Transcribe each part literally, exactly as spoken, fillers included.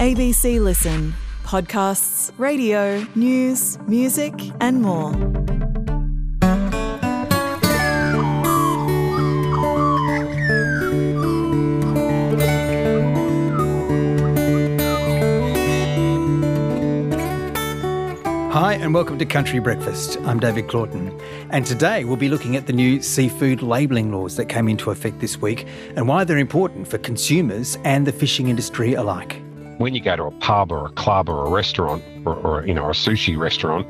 A B C Listen. Podcasts, radio, news, music and more. Hi and welcome to Country Breakfast. I'm David Claughton, and today we'll be looking at the new seafood labelling laws that came into effect this week and why they're important for consumers and the fishing industry alike. When you go to a pub or a club or a restaurant or, or you know, a sushi restaurant,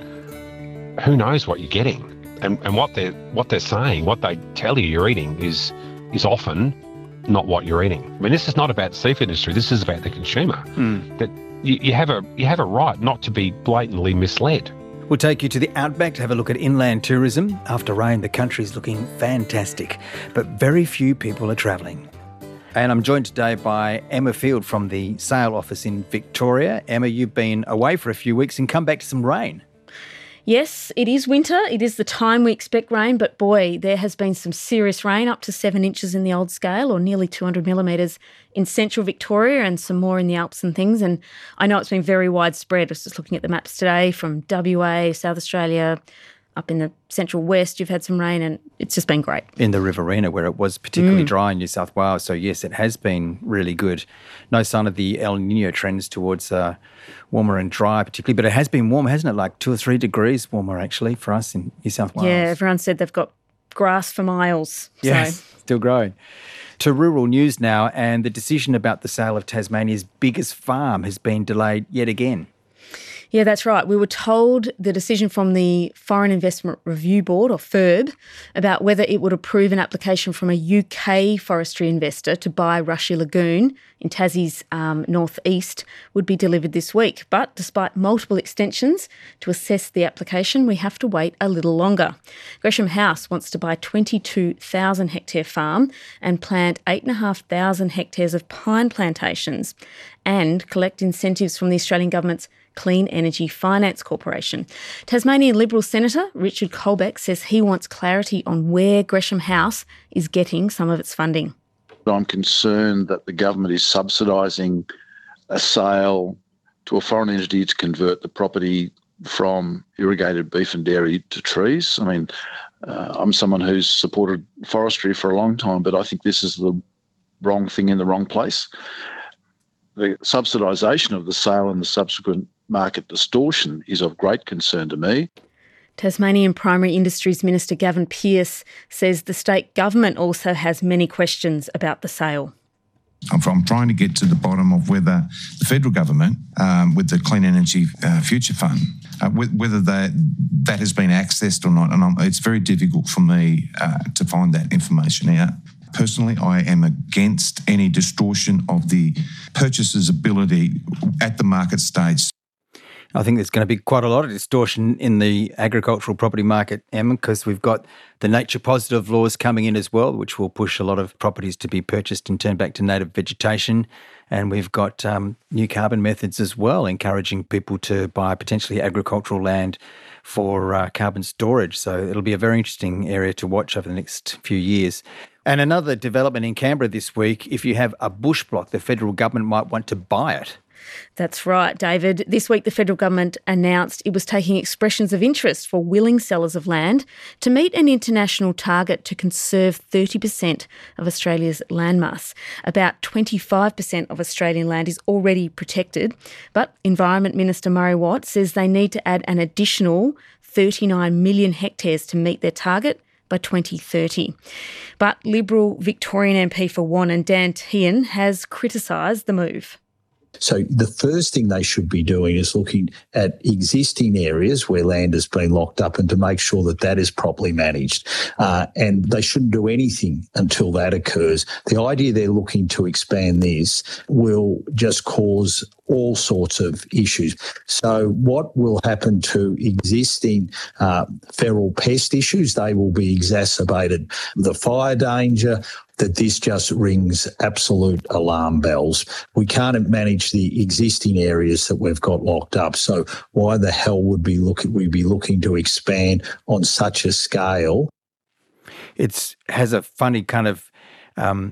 who knows what you're getting? And, and what they're what they're saying, what they tell you you're eating is is often not what you're eating. I mean, this is not about the seafood industry. This is about the consumer. Mm. That you, you have a you have a right not to be blatantly misled. We'll take you to the outback to have a look at inland tourism. After rain, the country's looking fantastic, but very few people are travelling. And I'm joined today by Emma Field from the Sale Office in Victoria. Emma, you've been away for a few weeks and come back to some rain. Yes, it is winter. It is the time we expect rain, but boy, there has been some serious rain, up to seven inches in the old scale or nearly two hundred millimetres in central Victoria and some more in the Alps and things. And I know it's been very widespread. I was just looking at the maps today from W A, South Australia, up in the central west, you've had some rain and it's just been great. In the Riverina, where it was particularly Mm. dry in New South Wales. So, yes, it has been really good. No sign of the El Nino trends towards uh, warmer and dry particularly, but it has been warm, hasn't it? Like two or three degrees warmer, actually, for us in New South Wales. Yeah, everyone said they've got grass for miles. Yes, So. still growing. To rural news now, and the decision about the sale of Tasmania's biggest farm has been delayed yet again. Yeah, that's right. We were told the decision from the Foreign Investment Review Board, or F I R B, about whether it would approve an application from a U K forestry investor to buy Rushy Lagoon in Tassie's um, northeast would be delivered this week. But despite multiple extensions to assess the application, we have to wait a little longer. Gresham House wants to buy a twenty-two thousand hectare farm and plant eight thousand five hundred hectares of pine plantations and collect incentives from the Australian Government's Clean Energy Finance Corporation. Tasmanian Liberal Senator Richard Colbeck says he wants clarity on where Gresham House is getting some of its funding. I'm concerned that the government is subsidising a sale to a foreign entity to convert the property from irrigated beef and dairy to trees. I mean, uh, I'm someone who's supported forestry for a long time, but I think this is the wrong thing in the wrong place. The subsidisation of the sale and the subsequent market distortion is of great concern to me. Tasmanian Primary Industries Minister Gavin Pearce says the state government also has many questions about the sale. I'm, I'm trying to get to the bottom of whether the federal government, um, with the Clean Energy uh, Future Fund, uh, whether that that has been accessed or not. And I'm, it's very difficult for me uh, to find that information out. Personally, I am against any distortion of the purchaser's ability at the market stage. I think there's going to be quite a lot of distortion in the agricultural property market, Emma, because we've got the nature positive laws coming in as well, which will push a lot of properties to be purchased and turned back to native vegetation. And we've got um, new carbon methods as well, encouraging people to buy potentially agricultural land for uh, carbon storage. So it'll be a very interesting area to watch over the next few years. And another development in Canberra this week, if you have a bush block, the federal government might want to buy it. That's right, David. This week, the federal government announced it was taking expressions of interest for willing sellers of land to meet an international target to conserve thirty percent of Australia's landmass. About twenty-five percent of Australian land is already protected, but Environment Minister Murray Watt says they need to add an additional thirty-nine million hectares to meet their target by twenty thirty. But Liberal Victorian M P for Wannon, Dan Tehan, has criticised the move. So the first thing they should be doing is looking at existing areas where land has been locked up and to make sure that that is properly managed. Uh, and they shouldn't do anything until that occurs. The idea they're looking to expand this will just cause all sorts of issues. So what will happen to existing uh, feral pest issues? They will be exacerbated. The fire danger, that this just rings absolute alarm bells. We can't manage the existing areas that we've got locked up. So why the hell would we look we be looking to expand on such a scale? It has a funny kind of um,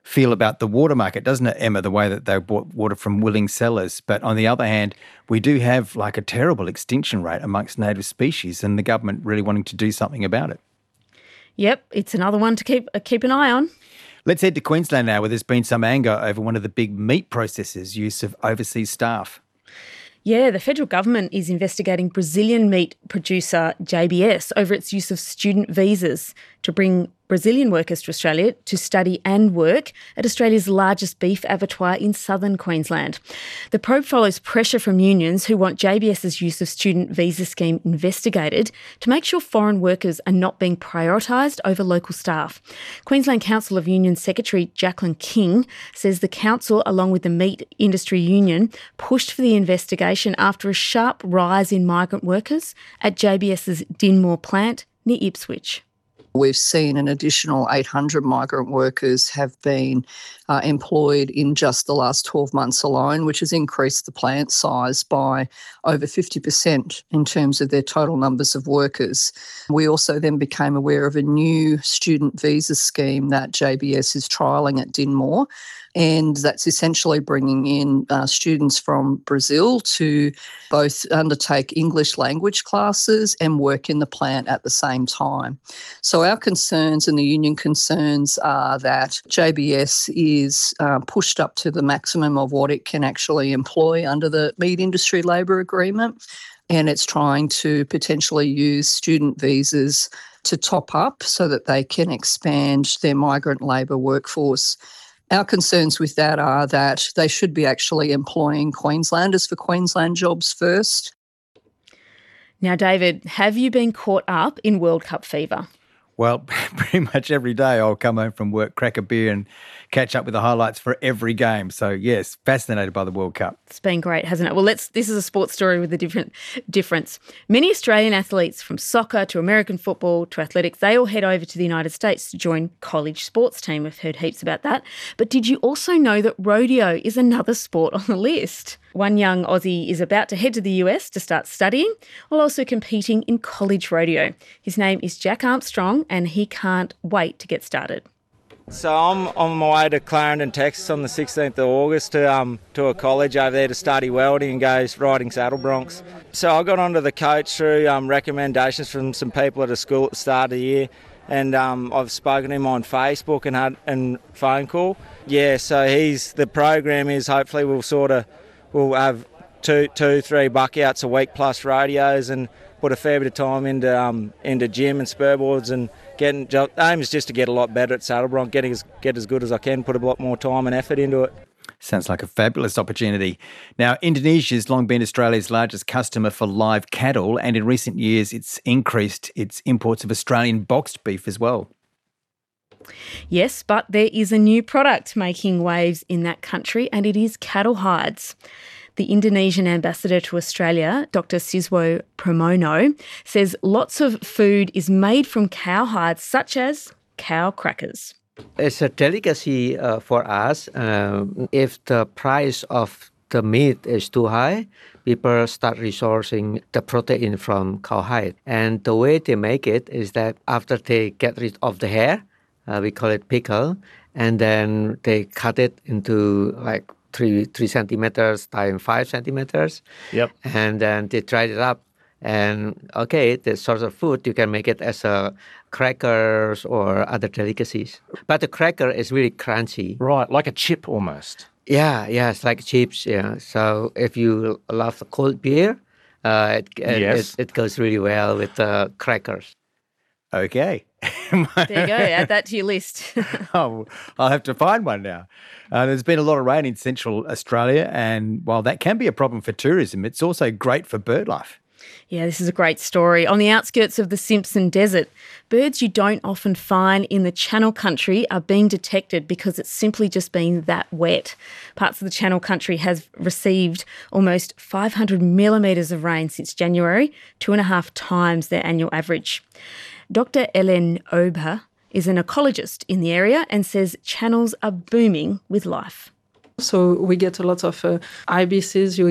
feel about the water market, doesn't it, Emma, the way that they bought water from willing sellers. But on the other hand, we do have like a terrible extinction rate amongst native species and the government really wanting to do something about it. Yep, it's another one to keep uh, keep an eye on. Let's head to Queensland now, where there's been some anger over one of the big meat processors' use of overseas staff. Yeah, the federal government is investigating Brazilian meat producer J B S over its use of student visas to bring Brazilian workers to Australia to study and work at Australia's largest beef abattoir in southern Queensland. The probe follows pressure from unions who want JBS's use of student visa scheme investigated to make sure foreign workers are not being prioritised over local staff. Queensland Council of Unions Secretary Jacqueline King says the council, along with the Meat Industry Union, pushed for the investigation after a sharp rise in migrant workers at JBS's Dinmore plant near Ipswich. We've seen an additional eight hundred migrant workers have been uh, employed in just the last twelve months alone, which has increased the plant size by over fifty percent in terms of their total numbers of workers. We also then became aware of a new student visa scheme that J B S is trialling at Dinmore, and that's essentially bringing in uh, students from Brazil to both undertake English language classes and work in the plant at the same time. So our concerns and the union concerns are that J B S is uh, pushed up to the maximum of what it can actually employ under the Meat Industry Labour Agreement, and it's trying to potentially use student visas to top up so that they can expand their migrant labour workforce. Our concerns with that are that they should be actually employing Queenslanders for Queensland jobs first. Now, David, have you been caught up in World Cup fever? Well, pretty much every day I'll come home from work, crack a beer and catch up with the highlights for every game. So, yes, fascinated by the World Cup. It's been great, hasn't it? Well, let's. This is a sports story with a different difference. Many Australian athletes, from soccer to American football to athletics, they all head over to the United States to join college sports team. We've heard heaps about that. But did you also know that rodeo is another sport on the list? One young Aussie is about to head to the U S to start studying while also competing in college rodeo. His name is Jack Armstrong and he can't wait to get started. So I'm on my way to Clarendon, Texas on the sixteenth of August to um to a college over there to study welding and go riding saddle broncs. So I got onto the coach through um, recommendations from some people at a school at the start of the year, and um, I've spoken to him on Facebook and had and phone call. Yeah, so he's the program is hopefully we'll sort of we'll have two, two, three buckouts a week plus rodeos and put a fair bit of time into um, into gym and spurboards and getting. The aim is just to get a lot better at saddle bronc, getting as get as good as I can, put a lot more time and effort into it. Sounds like a fabulous opportunity. Now, Indonesia's long been Australia's largest customer for live cattle, and in recent years it's increased its imports of Australian boxed beef as well. Yes, but there is a new product making waves in that country, and it is cattle hides. The Indonesian ambassador to Australia, Doctor Siswo Pramono, says lots of food is made from cow hides, such as cow crackers. It's a delicacy uh, for us. Um, if the price of the meat is too high, people start resourcing the protein from cow hide. And the way they make it is that after they get rid of the hair, uh, we call it pickle, and then they cut it into like three three centimeters times five centimeters. Yep. And then they dry it up. And okay, this sort of food, you can make it as a crackers or other delicacies. But the cracker is really crunchy. Right, like a chip almost. Yeah, yeah, it's like chips, yeah. So if you love the cold beer, uh, it, yes. it, it goes really well with the uh, crackers. Okay. There you go, add that to your list. Oh, I'll have to find one now. Uh, there's been a lot of rain in central Australia, and while that can be a problem for tourism, it's also great for bird life. Yeah, this is a great story. On the outskirts of the Simpson Desert, birds you don't often find in the Channel Country are being detected because it's simply just been that wet. Parts of the Channel Country has received almost five hundred millimetres of rain since January, two and a half times their annual average. Doctor Ellen Ober is an ecologist in the area and says channels are booming with life. So we get a lot of uh, ibises, you get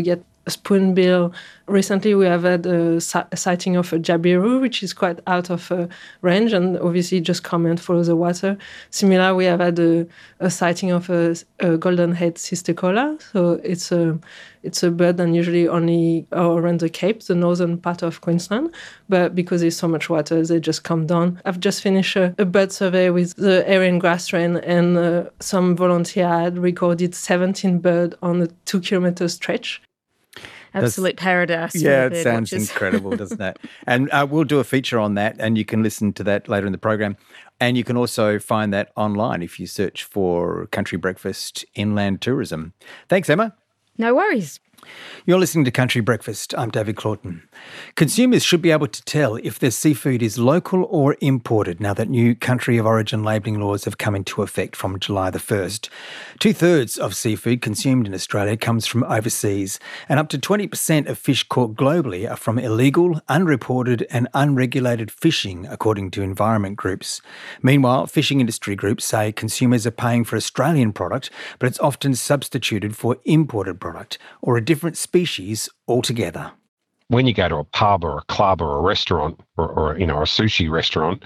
spoonbill. Recently, we have had a, a sighting of a jabiru, which is quite out of uh, range and obviously just come and follow the water. Similar, we have had a, a sighting of a, a golden-head cisticola. So it's a it's a bird that usually only around the Cape, the northern part of Queensland. But because there's so much water, they just come down. I've just finished a, a bird survey with the Aryan grass strain, and uh, some volunteer had recorded seventeen birds on a two-kilometre stretch. Absolute paradise. Yeah, it sounds incredible, doesn't it? And uh, we'll do a feature on that, and you can listen to that later in the program. And you can also find that online if you search for Country Breakfast Inland Tourism. Thanks, Emma. No worries. You're listening to Country Breakfast. I'm David Claughton. Consumers should be able to tell if their seafood is local or imported now that new country of origin labelling laws have come into effect from July the first. Two-thirds of seafood consumed in Australia comes from overseas, and up to twenty percent of fish caught globally are from illegal, unreported and unregulated fishing, according to environment groups. Meanwhile, fishing industry groups say consumers are paying for Australian product, but it's often substituted for imported product or a different species altogether. When you go to a pub or a club or a restaurant or, or you know, a sushi restaurant,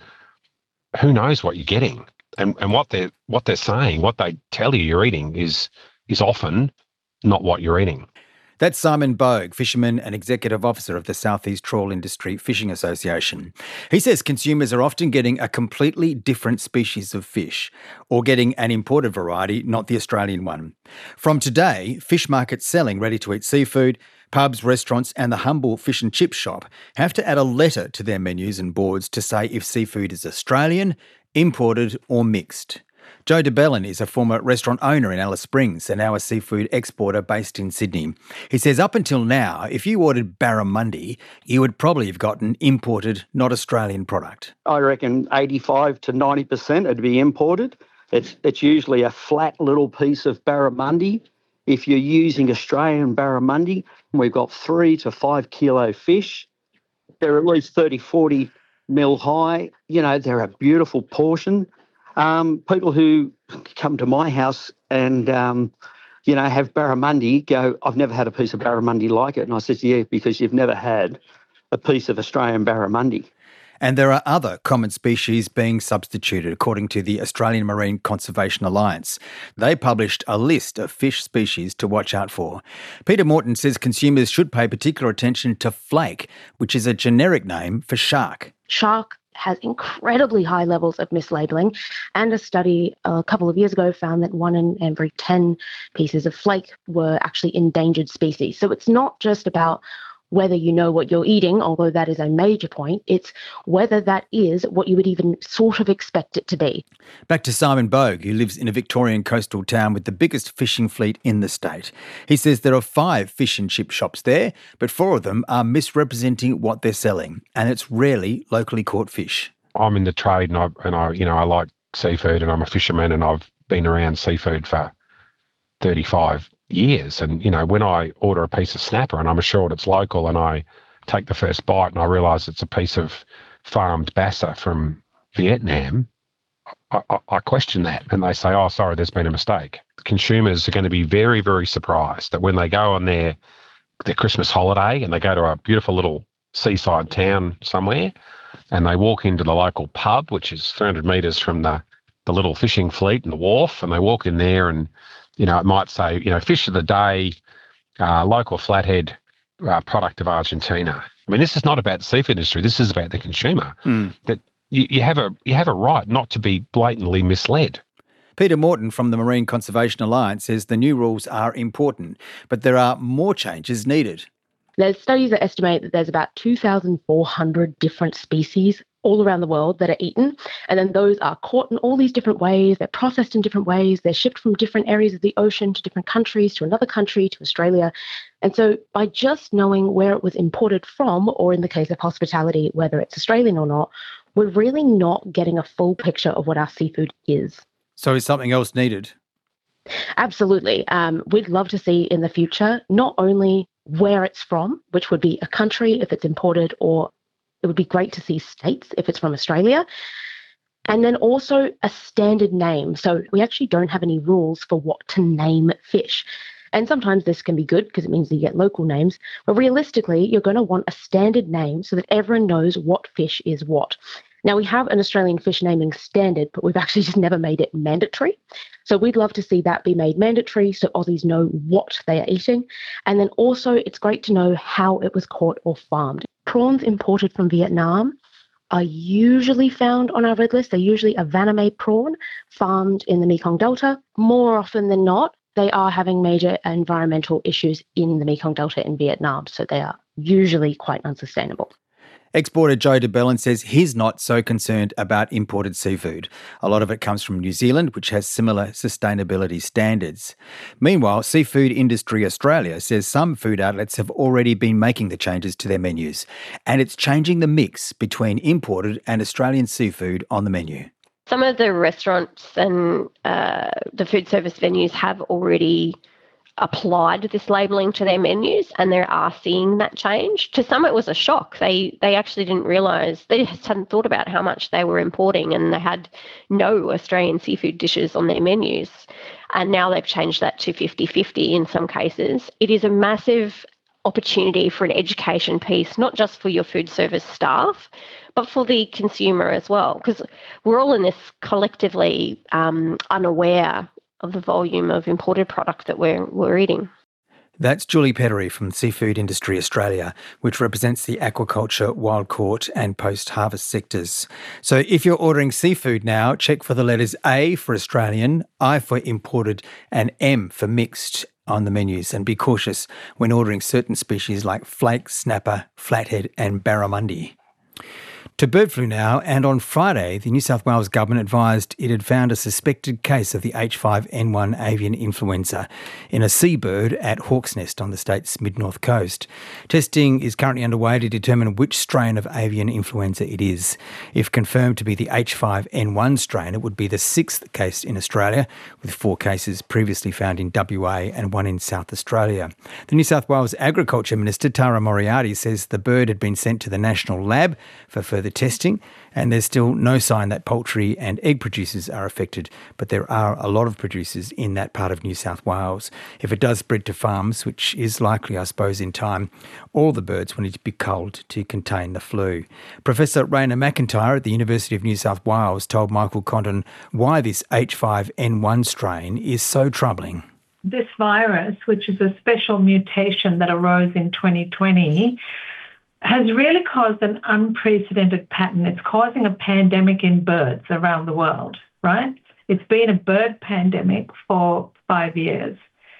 who knows what you're getting? And and what they're what they're saying, what they tell you you're eating is is often not what you're eating. That's Simon Bogue, fisherman and executive officer of the Southeast Trawl Industry Fishing Association. He says consumers are often getting a completely different species of fish or getting an imported variety, not the Australian one. From today, fish markets selling ready-to-eat seafood, pubs, restaurants and the humble fish and chip shop have to add a letter to their menus and boards to say if seafood is Australian, imported or mixed. Joe DeBellin is a former restaurant owner in Alice Springs and now a seafood exporter based in Sydney. He says up until now, if you ordered barramundi, you would probably have gotten imported, not Australian product. I reckon eighty-five to ninety percent would be imported. It's, it's usually a flat little piece of barramundi. If you're using Australian barramundi, we've got three to five kilo fish. They're at least thirty, forty mil high. You know, they're a beautiful portion. Um, people who come to my house and, um, you know, have barramundi go, I've never had a piece of barramundi like it. And I said, yeah, because you've never had a piece of Australian barramundi. And there are other common species being substituted, according to the Australian Marine Conservation Alliance. They published a list of fish species to watch out for. Peter Morton says consumers should pay particular attention to flake, which is a generic name for shark. Shark has incredibly high levels of mislabeling, and a study a couple of years ago found that one in every ten pieces of flake were actually endangered species. So it's not just about whether you know what you're eating, although that is a major point, it's whether that is what you would even sort of expect it to be. Back to Simon Bogue, who lives in a Victorian coastal town with the biggest fishing fleet in the state. He says there are five fish and chip shops there, but four of them are misrepresenting what they're selling, and it's rarely locally caught fish. I'm in the trade and I, and I, you know, I like seafood and I'm a fisherman and I've been around seafood for thirty-five years. And, you know, when I order a piece of snapper and I'm assured it's local and I take the first bite and I realise it's a piece of farmed bassa from Vietnam, I, I, I question that. And they say, oh, sorry, there's been a mistake. Consumers are going to be very, very surprised that when they go on their, their Christmas holiday and they go to a beautiful little seaside town somewhere and they walk into the local pub, which is three hundred metres from the, the little fishing fleet and the wharf, and they walk in there and you know, it might say, you know, fish of the day, uh, local flathead uh, product of Argentina. I mean, this is not about the seafood industry. This is about the consumer. Mm. That you, you have a you have a right not to be blatantly misled. Peter Morton from the Marine Conservation Alliance says the new rules are important, but there are more changes needed. There's studies that estimate that there's about two thousand four hundred different species all around the world that are eaten. And then those are caught in all these different ways. They're processed in different ways. They're shipped from different areas of the ocean to different countries, to another country, to Australia. And so by just knowing where it was imported from, or in the case of hospitality, whether it's Australian or not, we're really not getting a full picture of what our seafood is. So is something else needed? Absolutely. Um, we'd love to see in the future not only where it's from, which would be a country if it's imported, or it would be great to see states if it's from Australia. And then also a standard name. So we actually don't have any rules for what to name fish. And sometimes this can be good because it means that you get local names. But realistically, you're going to want a standard name so that everyone knows what fish is what. Now, we have an Australian fish naming standard, but we've actually just never made it mandatory. So we'd love to see that be made mandatory so Aussies know what they are eating. And then also, it's great to know how it was caught or farmed. Prawns imported from Vietnam are usually found on our red list. They're usually a Vanamay prawn farmed in the Mekong Delta. More often than not, they are having major environmental issues in the Mekong Delta in Vietnam. So they are usually quite unsustainable. Exporter Joe de Bellin says he's not so concerned about imported seafood. A lot of it comes from New Zealand, which has similar sustainability standards. Meanwhile, Seafood Industry Australia says some food outlets have already been making the changes to their menus, and it's changing the mix between imported and Australian seafood on the menu. Some of the restaurants and uh, the food service venues have already applied this labelling to their menus, and they are seeing that change. To some, it was a shock. They they actually didn't realise, they just hadn't thought about how much they were importing, and they had no Australian seafood dishes on their menus. And now they've changed that to fifty-fifty in some cases. It is a massive opportunity for an education piece, not just for your food service staff, but for the consumer as well, because we're all in this collectively um, unaware of the volume of imported product that we're, we're eating. That's Julie Pettery from Seafood Industry Australia, which represents the aquaculture, wild caught and post-harvest sectors. So if you're ordering seafood now, check for the letters A for Australian, I for imported and M for mixed on the menus, and be cautious when ordering certain species like flake, snapper, flathead and barramundi. To bird flu now, and on Friday, the New South Wales government advised it had found a suspected case of the H five N one avian influenza in a seabird at Hawk's Nest on the state's mid-north coast. Testing is currently underway to determine which strain of avian influenza it is. If confirmed to be the H five N one strain, it would be the sixth case in Australia, with four cases previously found in W A and one in South Australia. The New South Wales Agriculture Minister, Tara Moriarty, says the bird had been sent to the National Lab for further testing, and there's still no sign that poultry and egg producers are affected, but there are a lot of producers in that part of New South Wales. If it does spread to farms, which is likely, I suppose, in time, all the birds will need to be culled to contain the flu. Professor Raina McIntyre at the University of New South Wales told Michael Condon why this H five N one strain is so troubling. This virus, which is a special mutation that arose in twenty twenty, has really caused an unprecedented pattern. It's causing a pandemic in birds around the world, right? It's been a bird pandemic for five years.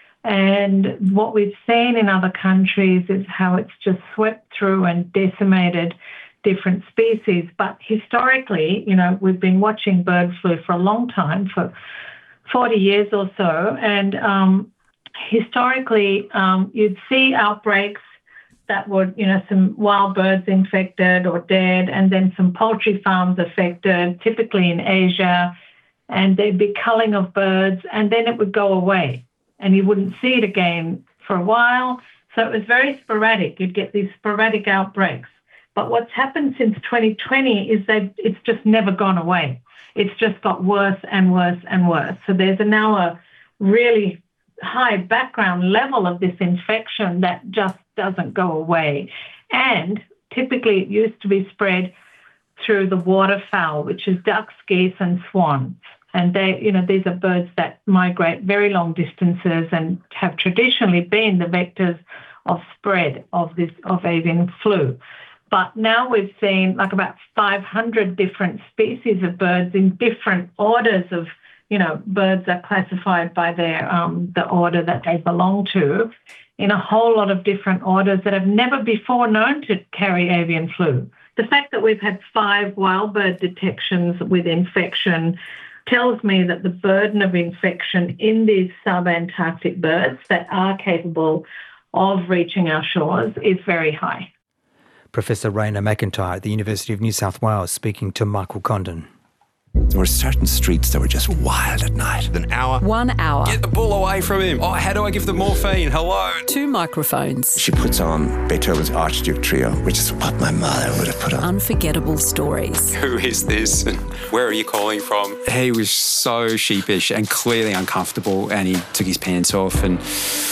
And what we've seen in other countries is how it's just swept through and decimated different species. But historically, you know, we've been watching bird flu for a long time, for forty years or so. And um, historically, um, you'd see outbreaks that were, you know, some wild birds infected or dead, and then some poultry farms affected, typically in Asia, and there'd be culling of birds, and then it would go away, and you wouldn't see it again for a while. So it was very sporadic. You'd get these sporadic outbreaks. But what's happened since twenty twenty is that it's just never gone away. It's just got worse and worse and worse. So there's a, now a really high background level of this infection that just doesn't go away. And typically it used to be spread through the waterfowl, which is ducks, geese and swans. And they, you know, these are birds that migrate very long distances and have traditionally been the vectors of spread of this of avian flu. But now we've seen like about five hundred different species of birds in different orders of, you know, birds are classified by their um, the order that they belong to, in a whole lot of different orders that have never before known to carry avian flu. The fact that we've had five wild bird detections with infection tells me that the burden of infection in these subantarctic birds that are capable of reaching our shores is very high. Professor Raina McIntyre at the University of New South Wales speaking to Michael Condon. There were certain streets that were just wild at night. An hour. One hour. Get the bull away from him. Oh, how do I give the morphine? Hello. Two microphones. She puts on Beethoven's Archduke Trio, which is what my mother would have put on. Unforgettable stories. Who is this and where are you calling from? He was so sheepish and clearly uncomfortable, and he took his pants off and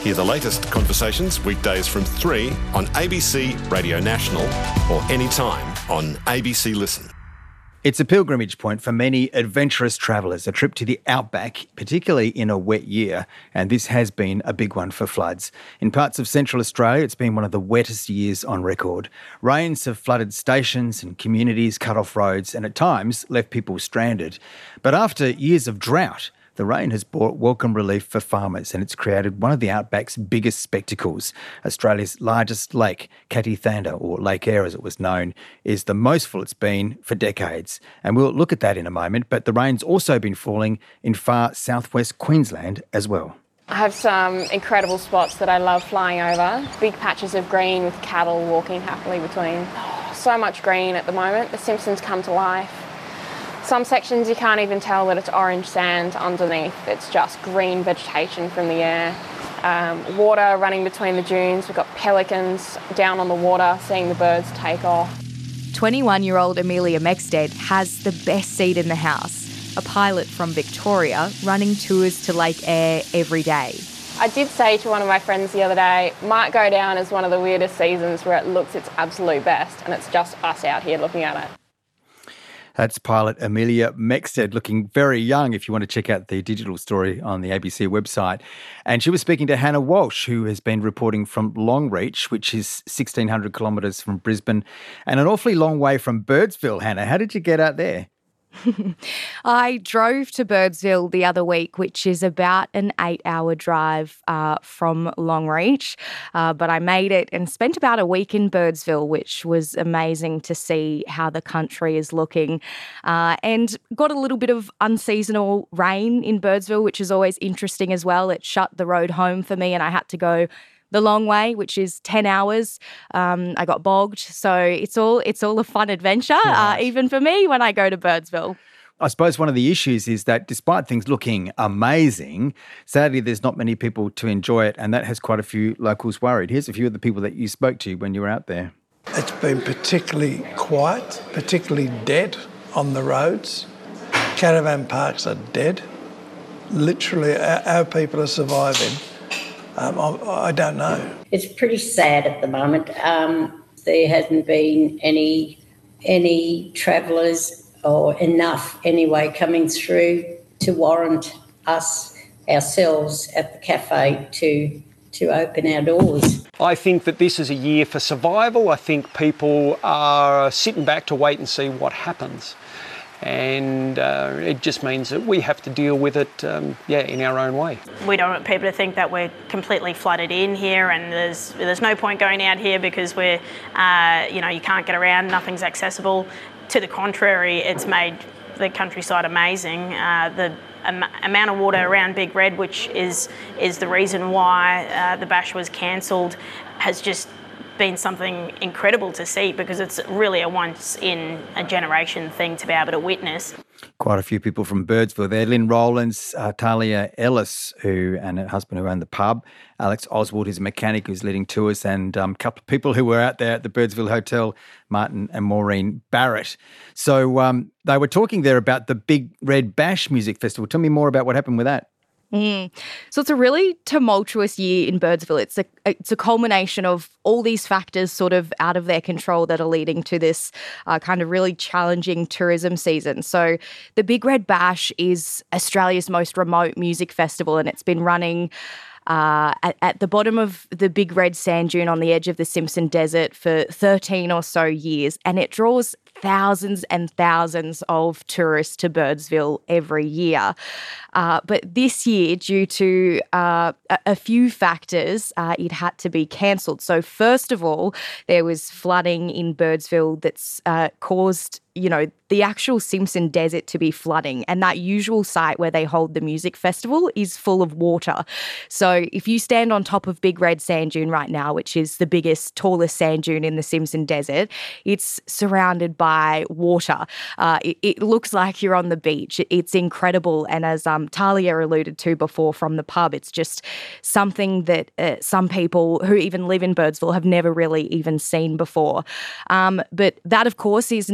Hear the latest conversations weekdays from three on A B C Radio National or anytime on A B C Listen. It's a pilgrimage point for many adventurous travellers, a trip to the outback, particularly in a wet year, and this has been a big one for floods. In parts of Central Australia, it's been one of the wettest years on record. Rains have flooded stations and communities, cut off roads, and at times left people stranded. But after years of drought, the rain has brought welcome relief for farmers, and it's created one of the outback's biggest spectacles. Australia's largest lake, Kathie-Thander, or Lake Eyre as it was known, is the most full it's been for decades. And we'll look at that in a moment, but the rain's also been falling in far southwest Queensland as well. I have some incredible spots that I love flying over. Big patches of green with cattle walking happily between. So much green at the moment. The Simpsons come to life. Some sections you can't even tell that it's orange sand underneath. It's just green vegetation from the air. Um, water running between the dunes. We've got pelicans down on the water, seeing the birds take off. twenty-one-year-old Amelia Mexted has the best seat in the house, a pilot from Victoria running tours to Lake Eyre every day. I did say to one of my friends the other day, might go down as one of the weirdest seasons where it looks its absolute best and it's just us out here looking at it. That's pilot Amelia Mexted, looking very young if you want to check out the digital story on the A B C website. And she was speaking to Hannah Walsh, who has been reporting from Longreach, which is sixteen hundred kilometres from Brisbane and an awfully long way from Birdsville. Hannah, how did you get out there? I drove to Birdsville the other week, which is about an eight-hour drive uh, from Longreach, uh, but I made it and spent about a week in Birdsville, which was amazing to see how the country is looking, uh, and got a little bit of unseasonal rain in Birdsville, which is always interesting as well. It shut the road home for me and I had to go the long way, which is ten hours. Um, I got bogged. So it's all it's all a fun adventure, uh, even for me when I go to Birdsville. I suppose one of the issues is that despite things looking amazing, sadly there's not many people to enjoy it, and that has quite a few locals worried. Here's a few of the people that you spoke to when you were out there. It's been particularly quiet, particularly dead on the roads. Caravan parks are dead. Literally, our, our people are surviving. Um, I, I don't know. It's pretty sad at the moment. Um, there hasn't been any any travellers, or enough anyway, coming through to warrant us ourselves at the cafe to to open our doors. I think that this is a year for survival. I think people are sitting back to wait and see what happens. And uh, it just means that we have to deal with it, um, yeah, in our own way. We don't want people to think that we're completely flooded in here, and there's there's no point going out here because we're, uh, you know, you can't get around, nothing's accessible. To the contrary, it's made the countryside amazing. Uh, the am- amount of water around Big Red, which is is the reason why uh, the bash was cancelled, has just been something incredible to see, because it's really a once in a generation thing to be able to witness. Quite a few people from Birdsville there. Lynn Rowlands, uh, Talia Ellis, who and her husband who own the pub, Alex Oswald, who's a mechanic who's leading tours, and um, a couple of people who were out there at the Birdsville Hotel, Martin and Maureen Barrett. So um, they were talking there about the Big Red Bash Music Festival. Tell me more about what happened with that. Mm. So it's a really tumultuous year in Birdsville. It's a it's a culmination of all these factors sort of out of their control that are leading to this uh, kind of really challenging tourism season. So the Big Red Bash is Australia's most remote music festival, and it's been running Uh, at, at the bottom of the Big Red Sand Dune on the edge of the Simpson Desert for thirteen or so years, and it draws thousands and thousands of tourists to Birdsville every year. Uh, but this year, due to uh, a, a few factors, uh, it had to be cancelled. So first of all, there was flooding in Birdsville that's uh, caused, you know, the actual Simpson Desert to be flooding, and that usual site where they hold the music festival is full of water. So if you stand on top of Big Red Sand Dune right now, which is the biggest, tallest sand dune in the Simpson Desert, it's surrounded by water. Uh, it, it looks like you're on the beach. It's incredible. And as um, Talia alluded to before from the pub, it's just something that uh, some people who even live in Birdsville have never really even seen before. Um, but that, of course, is no place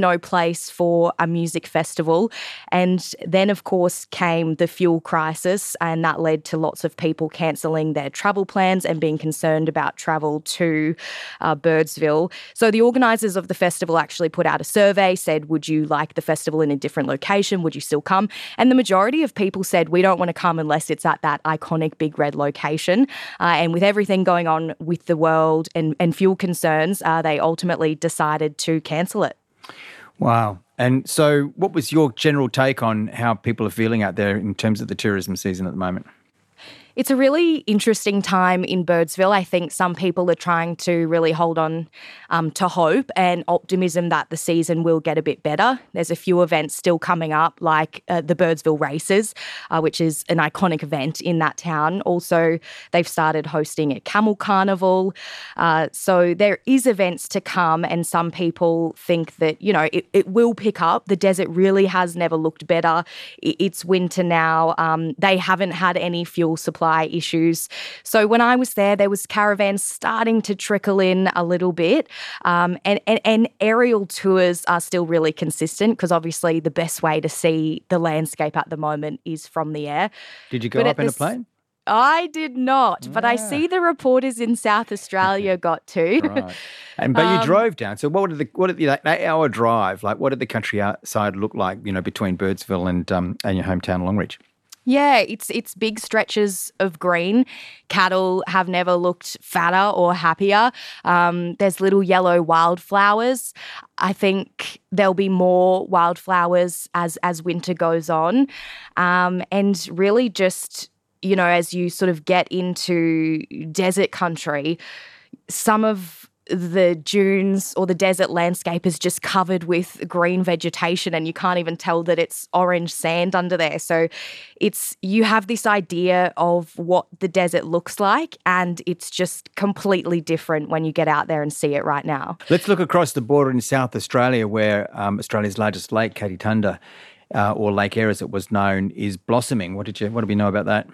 place for a music festival. And then, of course, came the fuel crisis, and that led to lots of people cancelling their travel plans and being concerned about travel to uh, Birdsville. So the organisers of the festival actually put out a survey, said, would you like the festival in a different location? Would you still come? And the majority of people said, we don't want to come unless it's at that iconic Big Red location. Uh, and with everything going on with the world and, and fuel concerns, uh, they ultimately decided to cancel it. Wow. And so what was your general take on how people are feeling out there in terms of the tourism season at the moment? It's a really interesting time in Birdsville. I think some people are trying to really hold on um, to hope and optimism that the season will get a bit better. There's a few events still coming up, like uh, the Birdsville Races, uh, which is an iconic event in that town. Also, they've started hosting a camel carnival. Uh, so there is events to come, and some people think that, you know, it, it will pick up. The desert really has never looked better. It's winter now. Um, they haven't had any fuel supply issues. So when I was there, there was caravans starting to trickle in a little bit, um, and, and, and aerial tours are still really consistent because obviously the best way to see the landscape at the moment is from the air. Did you go But up at in the a plane? I did not, but I see the reporters in South Australia got to. Right. And but you Um, drove down. So what did the what did the like, that hour drive like? What did the countryside look like? You know, between Birdsville and um, and your hometown Longreach. Yeah, it's it's big stretches of green. Cattle have never looked fatter or happier. Um, there's little yellow wildflowers. I think there'll be more wildflowers as as winter goes on, um, and really just, you know, as you sort of get into desert country, some of the dunes or the desert landscape is just covered with green vegetation, and you can't even tell that it's orange sand under there. So it's, you have this idea of what the desert looks like, and it's just completely different when you get out there and see it right now. Let's look across the border in South Australia, where um, Australia's largest lake, Katy Tunda, uh, or Lake Eyre as it was known, is blossoming. What did you? What do we know about that?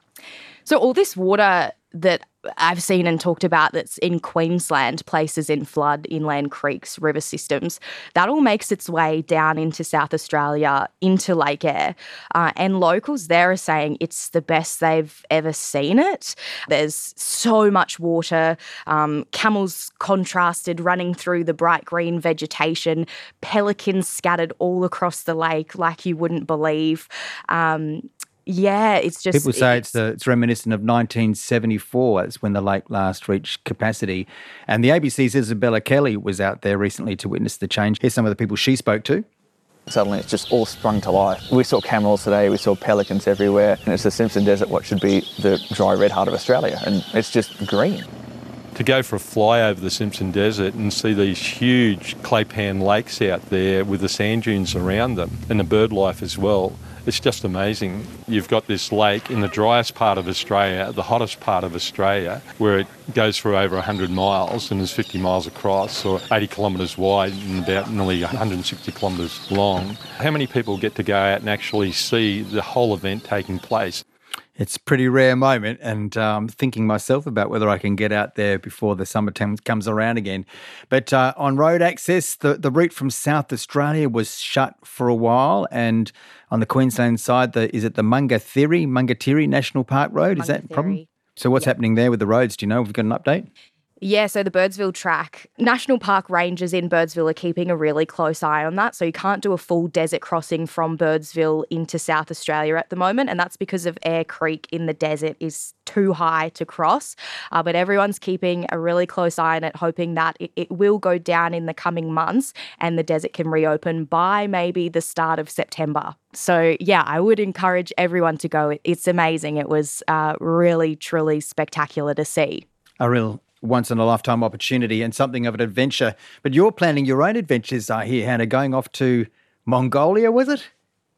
So all this water that I've seen and talked about that's in Queensland, places in flood, inland creeks, river systems, that all makes its way down into South Australia, into Lake Eyre. Uh, and locals there are saying it's the best they've ever seen it. There's so much water, um, camels contrasted running through the bright green vegetation, pelicans scattered all across the lake like you wouldn't believe. Um, Yeah, it's just... People say it's, it's, the, it's reminiscent of nineteen seventy-four. That's when the lake last reached capacity. And the A B C's Isabella Kelly was out there recently to witness the change. Here's some of the people she spoke to. Suddenly it's just all sprung to life. We saw camels today, we saw pelicans everywhere, and it's the Simpson Desert, what should be the dry red heart of Australia, and it's just green. To go for a fly over the Simpson Desert and see these huge clay pan lakes out there with the sand dunes around them and the bird life as well, it's just amazing. You've got this lake in the driest part of Australia, the hottest part of Australia, where it goes for over one hundred miles and is fifty miles across, or eighty kilometres wide and about nearly one hundred sixty kilometres long. How many people get to go out and actually see the whole event taking place? It's a pretty rare moment, and I'm um, thinking myself about whether I can get out there before the summertime comes around again. But uh, on road access, the, the route from South Australia was shut for a while, and on the Queensland side, the, is it the Mungathiri, Mungatiri National Park Road? Is that a problem? So what's yep. happening there with the roads? Do you know? Have we got an update? Yeah, so the Birdsville track, National Park rangers in Birdsville are keeping a really close eye on that. So you can't do a full desert crossing from Birdsville into South Australia at the moment. And that's because of Eyre Creek in the desert is too high to cross. Uh, but everyone's keeping a really close eye on it, hoping that it, it will go down in the coming months and the desert can reopen by maybe the start of September. So, yeah, I would encourage everyone to go. It's amazing. It was uh, really, truly spectacular to see. A real once-in-a-lifetime opportunity and something of an adventure. But you're planning your own adventures uh, here, Hannah, going off to Mongolia, was it?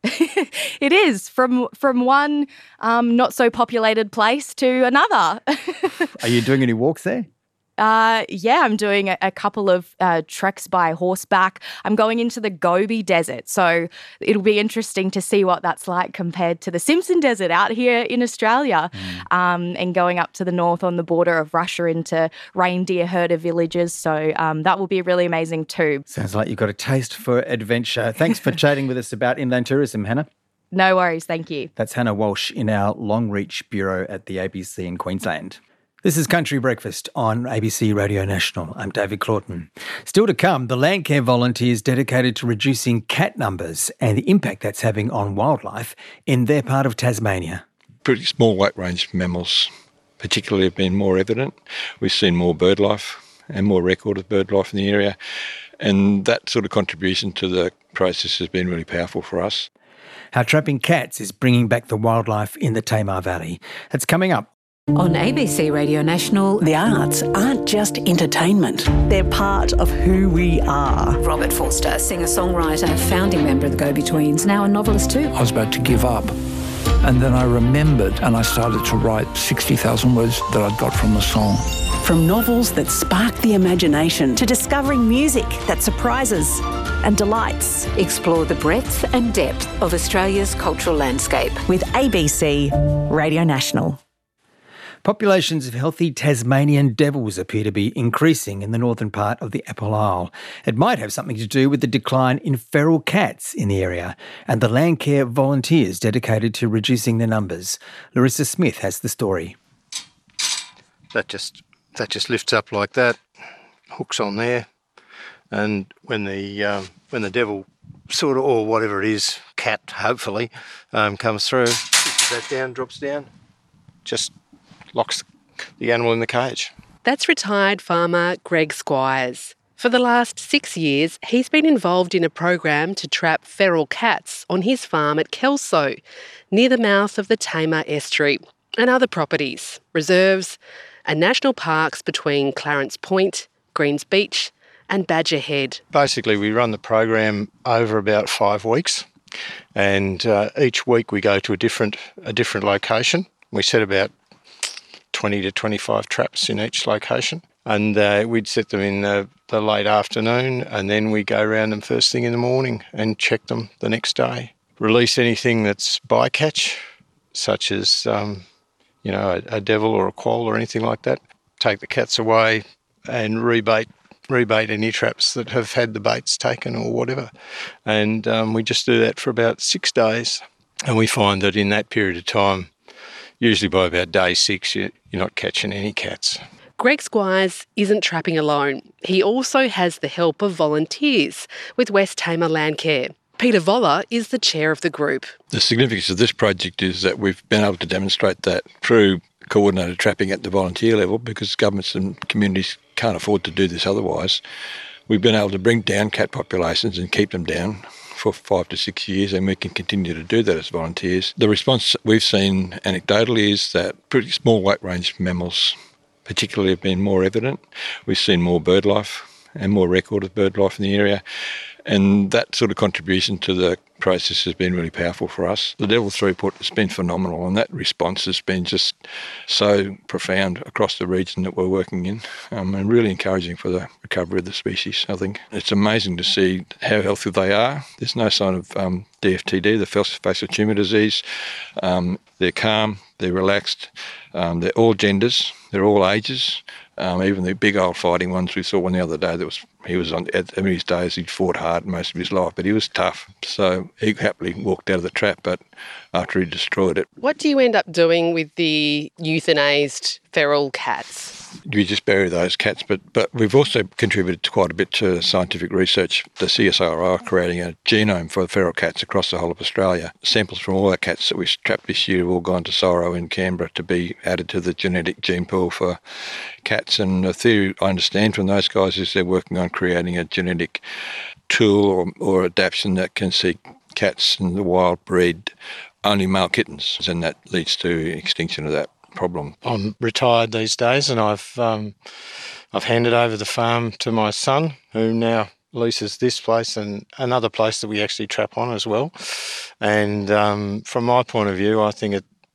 It is, from from one um, not-so-populated place to another. Are you doing any walks there? Uh, yeah, I'm doing a, a couple of uh, treks by horseback. I'm going into the Gobi Desert, so it'll be interesting to see what that's like compared to the Simpson Desert out here in Australia, mm. um, and going up to the north on the border of Russia into reindeer herder villages. So um, that will be really amazing too. Sounds like you've got a taste for adventure. Thanks for chatting with us about inland tourism, Hannah. No worries, thank you. That's Hannah Walsh in our Longreach Bureau at the A B C in Queensland. This is Country Breakfast on A B C Radio National. I'm David Claughton. Still to come, the Landcare volunteers dedicated to reducing cat numbers and the impact that's having on wildlife in their part of Tasmania. Pretty small weight-range mammals particularly have been more evident. We've seen more bird life and more record of bird life in the area, and that sort of contribution to the process has been really powerful for us. How trapping cats is bringing back the wildlife in the Tamar Valley. That's coming up. On A B C Radio National, the arts aren't just entertainment. They're part of who we are. Robert Forster, singer-songwriter, founding member of the Go-Betweens, now a novelist too. I was about to give up. And then I remembered and I started to write sixty thousand words that I'd got from the song. From novels that spark the imagination to discovering music that surprises and delights. Explore the breadth and depth of Australia's cultural landscape with A B C Radio National. Populations of healthy Tasmanian devils appear to be increasing in the northern part of the Apple Isle. It might have something to do with the decline in feral cats in the area and the Landcare volunteers dedicated to reducing their numbers. Larissa Smith has the story. That just that just lifts up like that, hooks on there, and when the um, when the devil sort of, or whatever it is, cat hopefully, um, comes through, pushes that down, drops down, just locks the animal in the cage. That's retired farmer Greg Squires. For the last six years, he's been involved in a program to trap feral cats on his farm at Kelso, near the mouth of the Tamar Estuary, and other properties, reserves and national parks between Clarence Point, Greens Beach and Badger Head. Basically, we run the program over about five weeks, and uh, each week we go to a different a different location. We set about twenty to twenty-five traps in each location, and uh, we'd set them in the, the late afternoon, and then we go around them first thing in the morning and check them the next day. Release anything that's bycatch, such as um, you know a, a devil or a quoll or anything like that. Take the cats away and rebait rebait any traps that have had the baits taken or whatever, and um, we just do that for about six days, and we find that in that period of time, usually by about day six, you're not catching any cats. Greg Squires isn't trapping alone. He also has the help of volunteers with West Tamar Landcare. Peter Voller is the chair of the group. The significance of this project is that we've been able to demonstrate that through coordinated trapping at the volunteer level, because governments and communities can't afford to do this otherwise. We've been able to bring down cat populations and keep them down for five to six years, and we can continue to do that as volunteers. The response we've seen anecdotally is that pretty small weight range mammals particularly have been more evident. We've seen more bird life and more record of bird life in the area, and that sort of contribution to the process has been really powerful for us. The devil throughput has been phenomenal, and that response has been just so profound across the region that we're working in, um, and really encouraging for the recovery of the species, I think. It's amazing to see how healthy they are. There's no sign of um, D F T D, the facial tumour disease. Um, they're calm, they're relaxed, um, they're all genders, they're all ages. Um, even the big old fighting ones, we saw one the other day that was, he was on, at his days, he'd fought hard most of his life, but he was tough. So he happily walked out of the trap, but after he destroyed it. What do you end up doing with the euthanized feral cats? We just bury those cats, but but we've also contributed to quite a bit to scientific research. The C S I R are creating a genome for feral cats across the whole of Australia. Samples from all our cats that we've trapped this year have all gone to C S I R O in Canberra to be added to the genetic gene pool for cats. And the theory I understand from those guys is they're working on creating a genetic tool or, or adaptation that can see cats in the wild breed only male kittens, and that leads to extinction of that problem. I'm retired these days, and I've um, I've handed over the farm to my son, who now leases this place and another place that we actually trap on as well. And um, from my point of view, I think it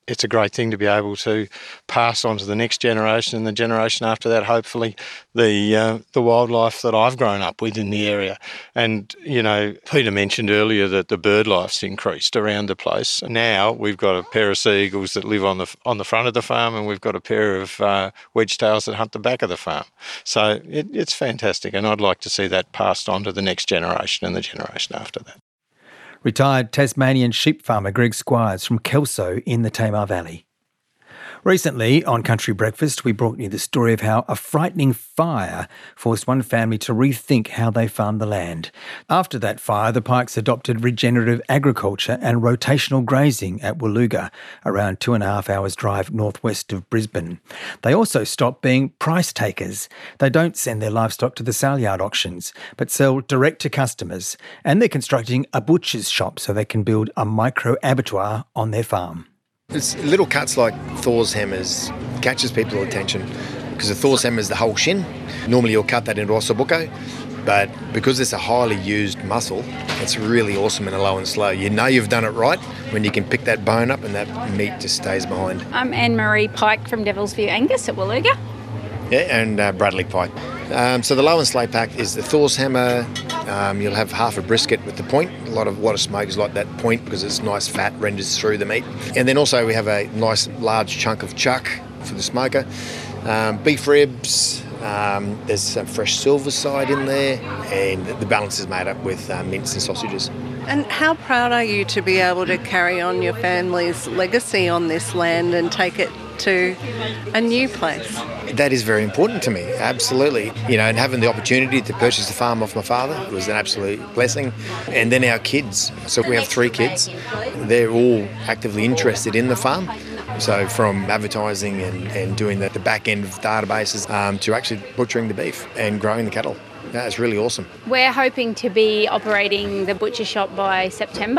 it's a great thing to be able to pass on to the next generation and the generation after that, hopefully, the uh, the wildlife that I've grown up with in the area. And, you know, Peter mentioned earlier that the bird life's increased around the place. Now we've got a pair of sea eagles that live on the on the front of the farm, and we've got a pair of uh, wedge-tails that hunt the back of the farm. So it, it's fantastic, and I'd like to see that passed on to the next generation and the generation after that. Retired Tasmanian sheep farmer Greg Squires from Kelso in the Tamar Valley. Recently, on Country Breakfast, we brought you the story of how a frightening fire forced one family to rethink how they farmed the land. After that fire, the Pikes adopted regenerative agriculture and rotational grazing at Waluga, around two and a half hours drive northwest of Brisbane. They also stopped being price takers. They don't send their livestock to the sale yard auctions, but sell direct to customers. And they're constructing a butcher's shop so they can build a micro abattoir on their farm. It's little cuts like Thor's hammers catches people's attention because the Thor's hammer is the whole shin. Normally you'll cut that into ossobuco, but because it's a highly used muscle, it's really awesome in a low and slow. You know you've done it right when you can pick that bone up and that meat just stays behind. I'm Anne-Marie Pike from Devil's View Angus at Waluga. Yeah, and uh, Bradley Pike. Um, so the low and slow pack is the Thor's hammer. Um, you'll have half a brisket with the point. A lot of lot of smokers like that point because it's nice fat renders through the meat. And then also we have a nice large chunk of chuck for the smoker. Um, beef ribs. Um, there's some fresh silver side in there, and the balance is made up with uh, mince and sausages. And how proud are you to be able to carry on your family's legacy on this land and take it to a new place? That is very important to me, absolutely. You know, and having the opportunity to purchase the farm off my father was an absolute blessing. And then our kids, so we have three kids, they're all actively interested in the farm. So from advertising and, and doing the, the back end of databases um, to actually butchering the beef and growing the cattle. That's really awesome. We're hoping to be operating the butcher shop by September,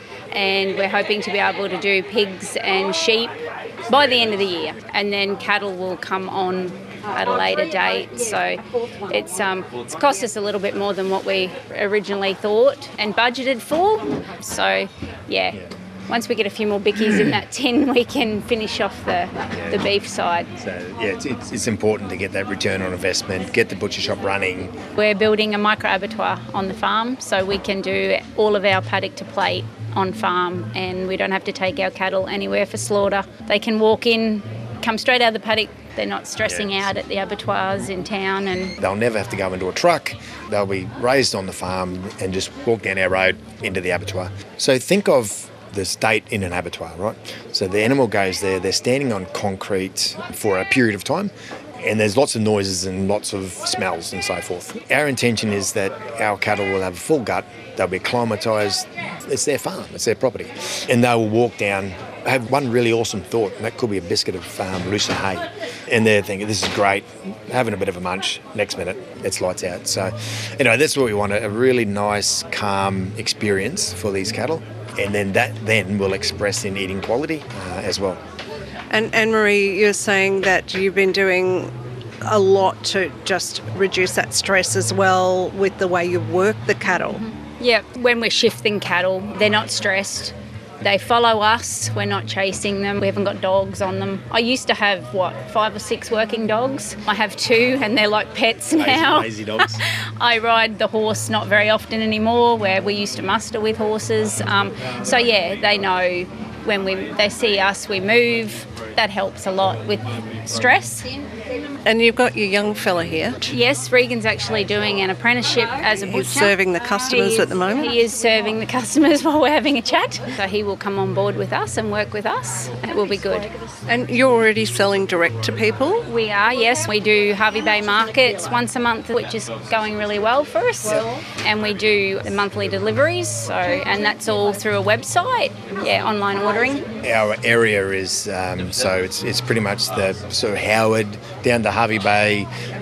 and we're hoping to be able to do pigs and sheep by the end of the year, and then cattle will come on at a later date. So it's um, it's cost us a little bit more than what we originally thought and budgeted for. So yeah, once we get a few more bickies in that tin, we can finish off the, the beef side. So yeah, it's, it's, it's important to get that return on investment, get the butcher shop running. We're building a micro abattoir on the farm so we can do all of our paddock to plate on farm, and we don't have to take our cattle anywhere for slaughter. They can walk in, come straight out of the paddock. They're not stressing yes. out at the abattoirs in town. And they'll never have to go into a truck. They'll be raised on the farm and just walk down our road into the abattoir. So think of the state in an abattoir, right? So the animal goes there, they're standing on concrete for a period of time, and there's lots of noises and lots of smells and so forth. Our intention is that our cattle will have a full gut, they'll be acclimatised, it's their farm, it's their property, and they will walk down, have one really awesome thought, and that could be a biscuit of um, looser hay, and they're thinking, this is great, having a bit of a munch, next minute, it's lights out. So, you know, that's what we want, a really nice, calm experience for these cattle. And then that then will express in eating quality uh, as well. And Anne-Marie, you're saying that you've been doing a lot to just reduce that stress as well with the way you work the cattle. Mm-hmm. Yeah, when we're shifting cattle, they're not stressed. They follow us, we're not chasing them, we haven't got dogs on them. I used to have, what, five or six working dogs? I have two and they're like pets now. Lazy, lazy dogs. I ride the horse not very often anymore, where we used to muster with horses. Um, so yeah, they know when we they see us, we move. That helps a lot with stress. And you've got your young fella here. Yes, Regan's actually doing an apprenticeship as a butcher. He's serving the customers is, at the moment? He is serving the customers while we're having a chat. So he will come on board with us and work with us, and it will be good. And you're already selling direct to people? We are, yes. We do Hervey Bay markets once a month, which is going really well for us. And we do the monthly deliveries, so and that's all through a website, yeah, online ordering. Our area is, um, so it's it's pretty much the sort of Howard down to Hervey Bay,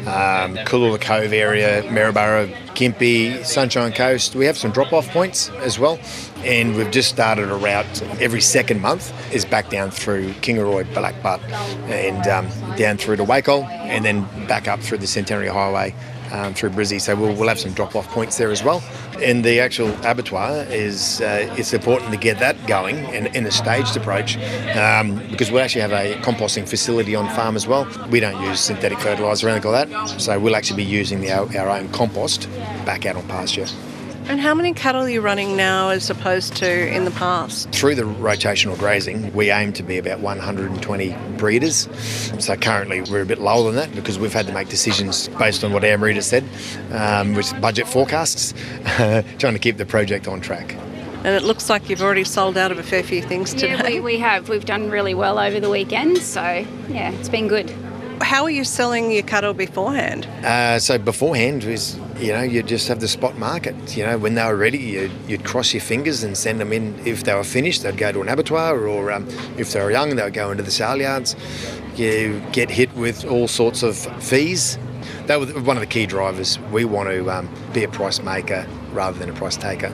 um, Cooloola Cove area, Maryborough, Gympie, Sunshine Coast. We have some drop-off points as well. And we've just started a route every second month is back down through Kingaroy, Blackbutt, and um, down through to Wacol, and then back up through the Centenary Highway um, through Brizzy. So we'll, we'll have some drop-off points there as well. And the actual abattoir is uh, it's important to get that going in, in a staged approach um, because we actually have a composting facility on farm as well. We don't use synthetic fertiliser or anything like that, so we'll actually be using the, our, our own compost back out on pasture. And how many cattle are you running now as opposed to in the past? Through the rotational grazing, we aim to be about one hundred twenty breeders. So currently we're a bit lower than that because we've had to make decisions based on what Anne-Marie just said, um, with budget forecasts, trying to keep the project on track. And it looks like you've already sold out of a fair few things today. Yeah, we, we have. We've done really well over the weekend, so yeah, it's been good. How are you selling your cattle beforehand? Uh, so beforehand was, you know, you just have the spot market. You know, when they were ready, you'd, you'd cross your fingers and send them in. If they were finished, they'd go to an abattoir, or um, if they were young, they would go into the sale yards. You get hit with all sorts of fees. That was one of the key drivers. We want to um, be a price maker rather than a price taker,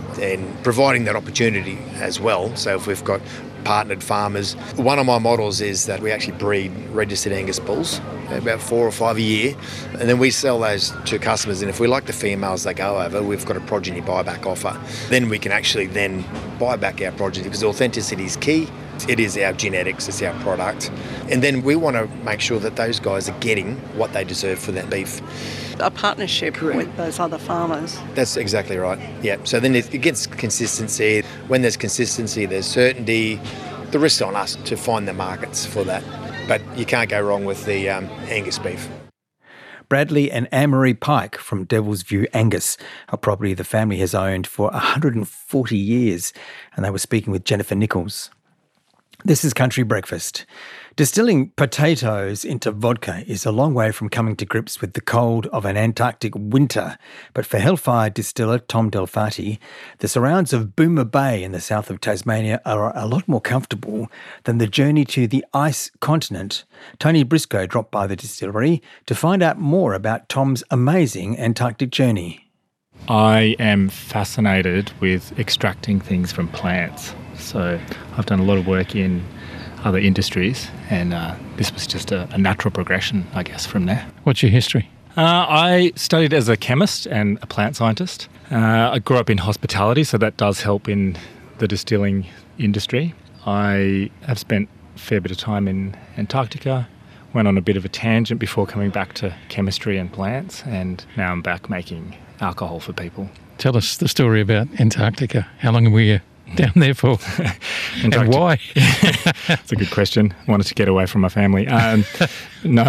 and providing that opportunity as well. So if we've got partnered farmers, one of my models is that we actually breed registered Angus bulls, about four or five a year, and then we sell those to customers, and if we like the females they go over, we've got a progeny buyback offer. Then we can actually then buy back our progeny because authenticity is key. It is our genetics, it's our product, and then we want to make sure that those guys are getting what they deserve for that beef. A partnership Correct. With those other farmers. That's exactly right, yeah. So then it gets consistency. When there's consistency, there's certainty. The risk's on us to find the markets for that. But you can't go wrong with the um, Angus beef. Bradley and Anne-Marie Pike from Devil's View Angus, a property the family has owned for one hundred forty years, and they were speaking with Jennifer Nichols. This is Country Breakfast. Distilling potatoes into vodka is a long way from coming to grips with the cold of an Antarctic winter. But for Hellfire distiller Tom Delfati, the surrounds of Boomer Bay in the south of Tasmania are a lot more comfortable than the journey to the ice continent. Tony Briscoe dropped by the distillery to find out more about Tom's amazing Antarctic journey. I am fascinated with extracting things from plants. So I've done a lot of work in other industries, and uh, this was just a, a natural progression, I guess, from there. What's your history? Uh, I studied as a chemist and a plant scientist. Uh, I grew up in hospitality, so that does help in the distilling industry. I have spent a fair bit of time in Antarctica, went on a bit of a tangent before coming back to chemistry and plants, and now I'm back making alcohol for people. Tell us the story about Antarctica. How long were you down there for? And why? That's a good question. Wanted to get away from my family. Um, no,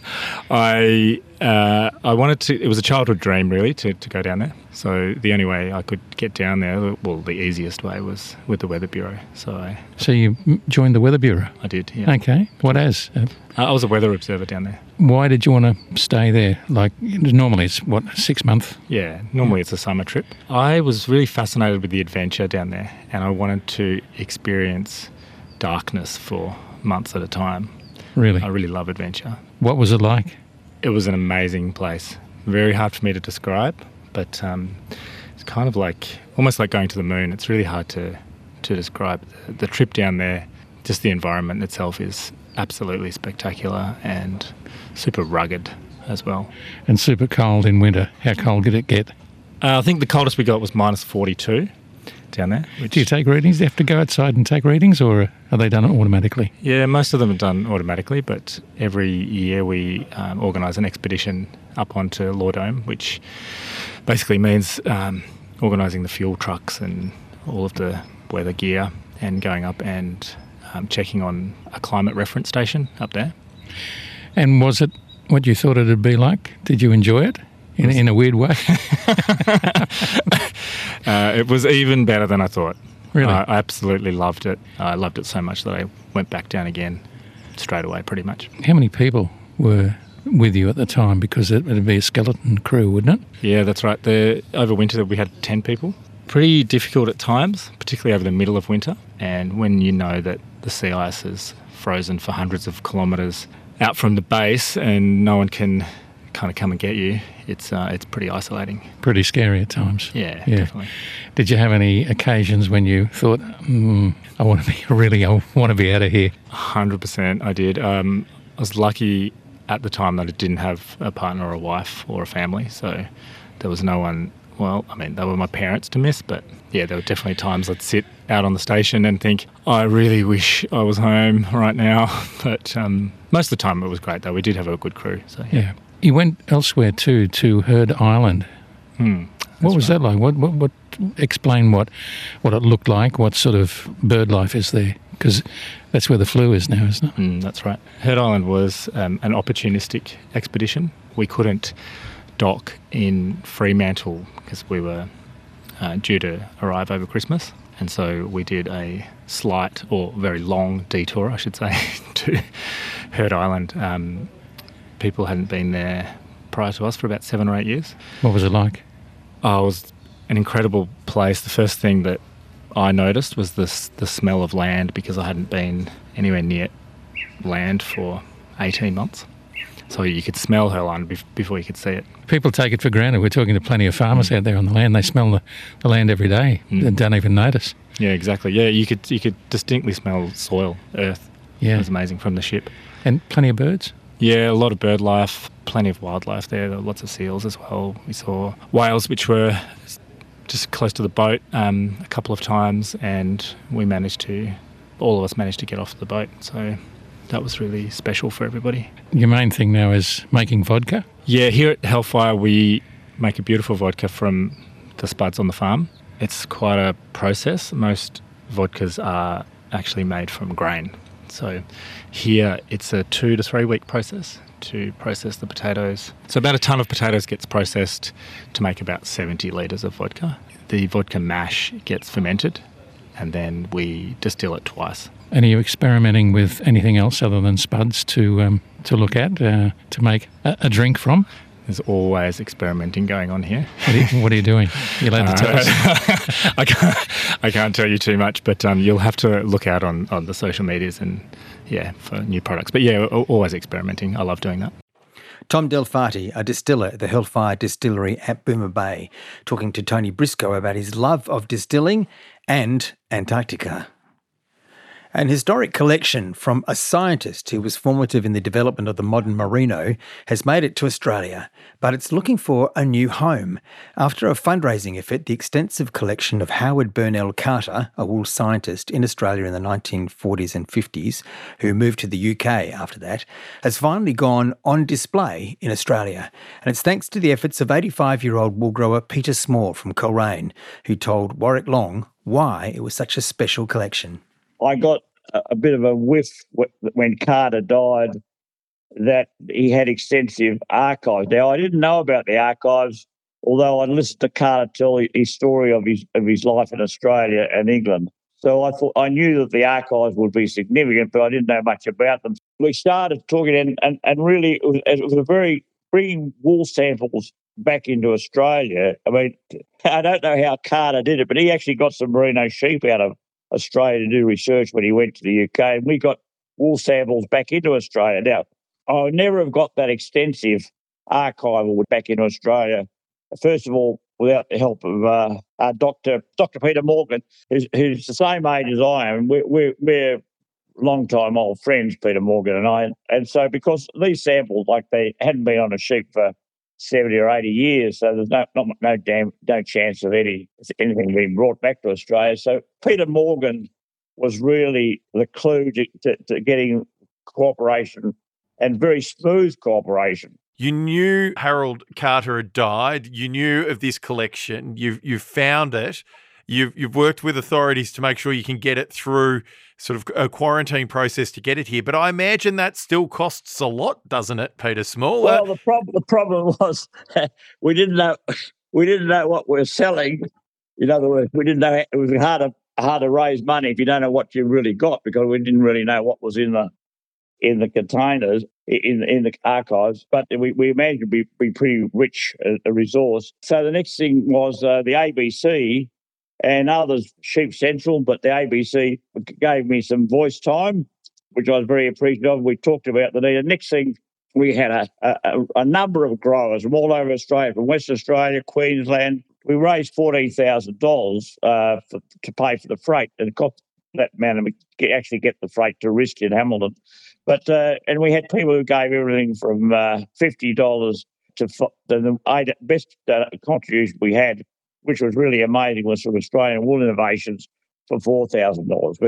I uh, I wanted to. It was a childhood dream, really, to, to go down there. So the only way I could get down there, well, the easiest way was with the Weather Bureau. So I. So you joined the Weather Bureau? I did. Yeah. Okay. What as? Uh, I was a weather observer down there. Why did you want to stay there? Like normally it's what, six months? Yeah. Normally yeah. It's a summer trip. I was really fascinated with the adventure down there, and I wanted to experience darkness for months at a time. Really? I really love adventure. What was it like? It was an amazing place. Very hard for me to describe, but um, it's kind of like, almost like going to the moon. It's really hard to, to describe. The, the trip down there, just the environment itself is absolutely spectacular and super rugged as well. And super cold in winter. How cold did it get? Uh, I think the coldest we got was minus forty-two down there. Which Do you take readings? Do you have to go outside and take readings, or are they done automatically? Yeah, most of them are done automatically, but every year we um, organise an expedition up onto Lordome, which basically means um, organising the fuel trucks and all of the weather gear and going up and um, checking on a climate reference station up there. And was it what you thought it would be like? Did you enjoy it? In, in a weird way? uh, it was even better than I thought. Really? Uh, I absolutely loved it. I loved it so much that I went back down again straight away, pretty much. How many people were with you at the time? Because it would be a skeleton crew, wouldn't it? Yeah, that's right. The, over winter we had ten people. Pretty difficult at times, particularly over the middle of winter. And when you know that the sea ice is frozen for hundreds of kilometres out from the base and no one can kind of come and get you, it's uh, it's pretty isolating. Pretty scary at times. Yeah, yeah, definitely. Did you have any occasions when you thought, mm, I want to be really, I want to be out of here? one hundred percent I did. Um, I was lucky at the time that I didn't have a partner or a wife or a family, so there was no one, well, I mean, they were my parents to miss, but yeah, there were definitely times I'd sit out on the station and think, I really wish I was home right now. But um, most of the time it was great, though. We did have a good crew. So yeah. yeah. You went elsewhere too, to Heard Island. Hmm, what was right. that like? What, what, what? Explain what, what it looked like, what sort of bird life is there? Because that's where the flu is now, isn't it? Mm, that's right. Heard Island was um, an opportunistic expedition. We couldn't dock in Fremantle because we were uh, due to arrive over Christmas. And so we did a slight or very long detour, I should say, to Heard Island. Um, people hadn't been there prior to us for about seven or eight years. What was it like? Oh, it was an incredible place. The first thing that I noticed was the, the smell of land, because I hadn't been anywhere near land for eighteen months. So you could smell Heard Island bef- before you could see it. People take it for granted. We're talking to plenty of farmers mm. out there on the land. They smell the, the land every day mm. and don't even notice. Yeah, exactly. Yeah, you could you could distinctly smell soil, earth. Yeah. It was amazing from the ship. And plenty of birds? Yeah, a lot of bird life, plenty of wildlife there. There were lots of seals as well. We saw whales, which were just close to the boat um, a couple of times, and we managed to, all of us managed to get off the boat. So that was really special for everybody. Your main thing now is making vodka? Yeah, here at Hellfire we make a beautiful vodka from the spuds on the farm. It's quite a process. Most vodkas are actually made from grain. So here it's a two to three week process to process the potatoes. So about a tonne of potatoes gets processed to make about seventy litres of vodka. The vodka mash gets fermented and then we distill it twice. And are you experimenting with anything else other than spuds to um, to look at, uh, to make a, a drink from? There's always experimenting going on here. What are you, what are you doing? You're allowed to tell us. I can't, I can't tell you too much, but um, you'll have to look out on, on the social medias and, yeah, for new products. But yeah, always experimenting. I love doing that. Tom Delfati, a distiller at the Hellfire Distillery at Boomer Bay, talking to Tony Briscoe about his love of distilling and Antarctica. An historic collection from a scientist who was formative in the development of the modern merino has made it to Australia, but it's looking for a new home. After a fundraising effort, the extensive collection of Howard Burnell Carter, a wool scientist in Australia in the nineteen forties and fifties, who moved to the U K after that, has finally gone on display in Australia. And it's thanks to the efforts of eighty-five-year-old wool grower Peter Small from Coleraine, who told Warwick Long why it was such a special collection. I got a bit of a whiff when Carter died that he had extensive archives. Now, I didn't know about the archives, although I'd listened to Carter tell his story of his of his life in Australia and England. So I thought I knew that the archives would be significant, but I didn't know much about them. We started talking, and, and, and really it was, it was a very bringing wool samples back into Australia. I mean, I don't know how Carter did it, but he actually got some merino sheep out of Australia to do research when he went to the U K, and we got wool samples back into Australia. Now, I would never have got that extensive archival back into Australia, first of all, without the help of uh, our Doctor Doctor Peter Morgan, who's, who's the same age as I am. We're, we're, we're long-time old friends, Peter Morgan and I, and so because these samples, like they hadn't been on a sheep for seventy or eighty years, so there's no not, no damn no chance of any anything being brought back to Australia. So Peter Morgan was really the clue to, to, to getting cooperation, and very smooth cooperation. You knew Harold Carter had died. You knew of this collection. You've you've found it. You've you've worked with authorities to make sure you can get it through sort of a quarantine process to get it here. But I imagine that still costs a lot, doesn't it, Peter Small? Well, the problem the problem was we didn't know we didn't know what we were selling. In other words, we didn't know it was hard to hard to raise money if you don't know what you really got, because we didn't really know what was in the in the containers in in the archives. But we we imagined it'd be be pretty rich a, a resource. So the next thing was uh, the A B C. And others, Sheep Central, but the A B C gave me some voice time, which I was very appreciative of. We talked about the need. The next thing we had a, a, a number of growers from all over Australia, from Western Australia, Queensland. We raised fourteen thousand dollars uh, for, to pay for the freight, and it cost that amount to actually get the freight to Rist in Hamilton. But uh, and we had people who gave everything from uh, fifty dollars to the eight, best uh, contribution we had, which was really amazing, was from Australian Wool Innovations for four thousand dollars.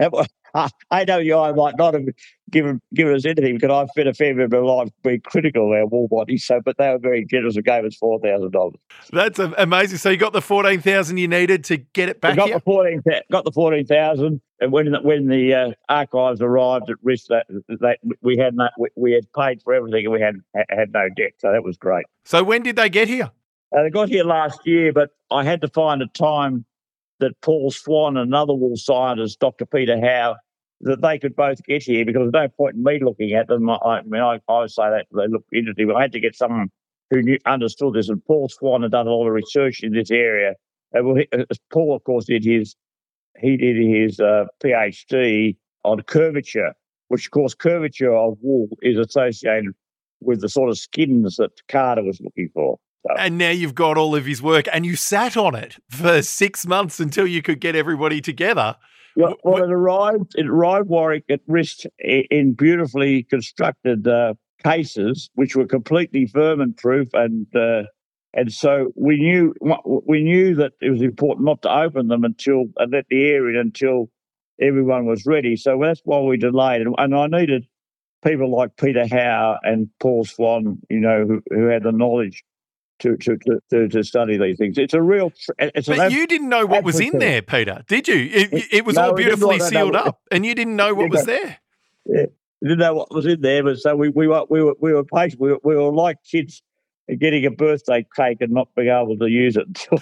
A W I might not have given given us anything because I've spent a fair bit of my life being critical of our wool bodies, so, but they were very generous and gave us four thousand dollars. That's amazing. So you got the fourteen thousand dollars you needed to get it back we got here? The fourteen, got the fourteen thousand dollars, and when the, when the uh, archives arrived at Rist, that, that we had no, we, we had paid for everything and we had had no debt, so that was great. So when did they get here? Uh, they got here last year, but I had to find a time that Paul Swan and another wool scientist, Doctor Peter Howe, that they could both get here, because there's no point in me looking at them. I, I mean, I, I would say that they look interesting, but I had to get someone who knew, understood this, and Paul Swan had done a lot of research in this area. And well, he, Paul, of course, did his he did his uh, PhD on curvature, which, of course, curvature of wool is associated with the sort of skins that Carter was looking for. So. And now you've got all of his work, and you sat on it for six months until you could get everybody together. Well, well it arrived. It arrived Warwick at Rist in beautifully constructed uh, cases, which were completely vermin-proof, and uh, and so we knew we knew that it was important not to open them until and let the air in until everyone was ready. So that's why we delayed, and, and I needed people like Peter Howe and Paul Swan, you know, who, who had the knowledge To, to to to study these things. It's a real. It's but an you didn't know what was in there, Peter, did you? It, it was no, all beautifully no, sealed no, up, and you didn't know what was there. Yeah, we didn't know what was in there, but so we we were we were we were patient. We were, we were like kids getting a birthday cake and not being able to use it until.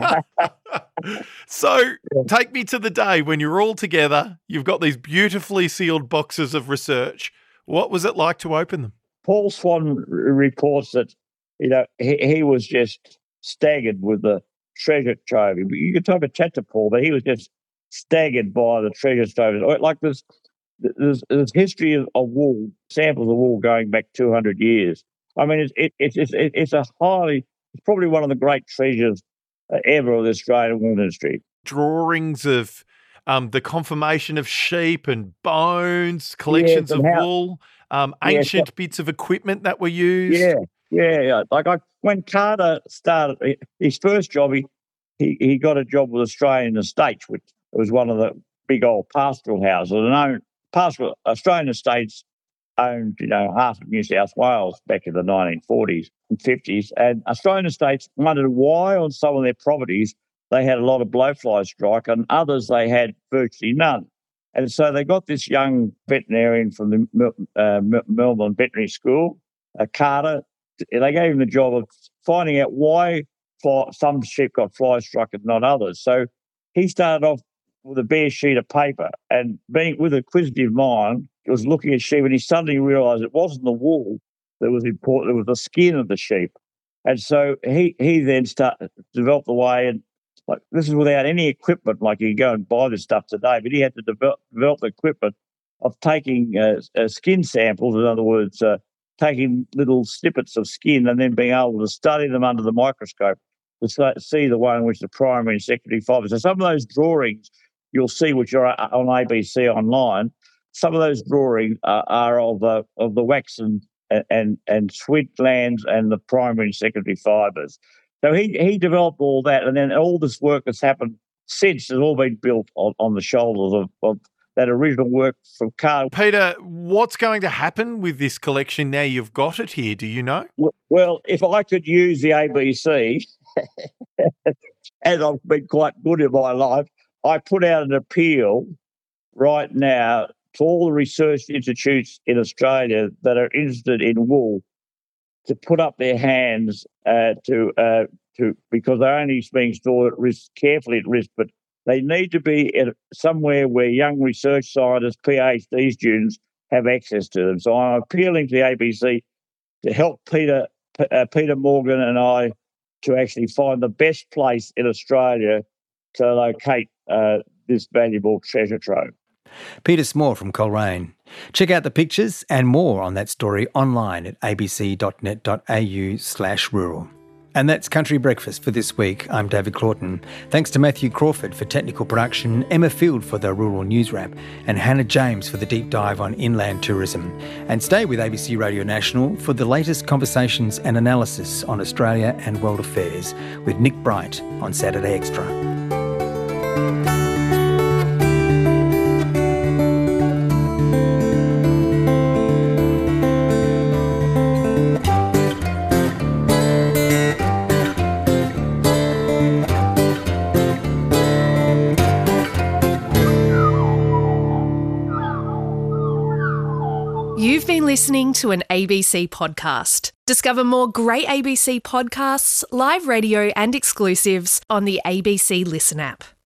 So take me to the day when you're all together. You've got these beautifully sealed boxes of research. What was it like to open them? Paul Swan reports that. You know, he, he was just staggered with the treasure trove. You could talk a chat to Paul, but he was just staggered by the treasure trove. Like there's, there's, there's history of, of wool, samples of wool going back two hundred years. I mean, it's it, it's it's it's a highly, it's probably one of the great treasures uh, ever of the Australian wool industry. Drawings of um, the conformation of sheep and bones, collections yes, of how, wool, um, ancient yes, bits of equipment that were used. Yeah. Yeah, yeah. Like I, when Carter started his first job, he, he he got a job with Australian Estates, which was one of the big old pastoral houses. And owned, pastoral Australian Estates owned, you know, half of New South Wales back in the nineteen forties and fifties. And Australian Estates wondered why on some of their properties they had a lot of blowfly strike, and others they had virtually none. And so they got this young veterinarian from the uh, Melbourne Veterinary School, uh, Carter. They gave him the job of finding out why some sheep got fly struck and not others. So he started off with a bare sheet of paper, and being with an inquisitive mind, he was looking at sheep, and he suddenly realised it wasn't the wool that was important; it was the skin of the sheep. And so he he then started to develop the way, and like this is without any equipment. Like you can go and buy this stuff today, but he had to develop, develop the equipment of taking uh, uh, skin samples. In other words. Uh, taking little snippets of skin and then being able to study them under the microscope to see the way in which the primary and secondary fibres. So some of those drawings you'll see, which are on A B C online, some of those drawings are, are of the of the wax and and and sweat glands and the primary and secondary fibres. So he he developed all that, and then all this work that's happened since has all been built on, on the shoulders of, of that original work from Carl. Peter, what's going to happen with this collection now you've got it here? Do you know? Well, if I could use the A B C, as I've been quite good in my life, I put out an appeal right now to all the research institutes in Australia that are interested in wool to put up their hands uh, to uh, to because they're only being stored at risk, carefully at risk, but they need to be at somewhere where young research scientists, PhD students, have access to them. So I'm appealing to the A B C to help Peter, uh, Peter Morgan and I to actually find the best place in Australia to locate uh, this valuable treasure trove. Peter Small from Coleraine. Check out the pictures and more on that story online at abc.net.au slash rural. And that's Country Breakfast for this week. I'm David Claughton. Thanks to Matthew Crawford for technical production, Emma Field for the Rural News Wrap, and Hannah James for the deep dive on inland tourism. And stay with A B C Radio National for the latest conversations and analysis on Australia and world affairs with Nick Bright on Saturday Extra. You've been listening to an A B C podcast. Discover more great A B C podcasts, live radio and exclusives on the A B C Listen app.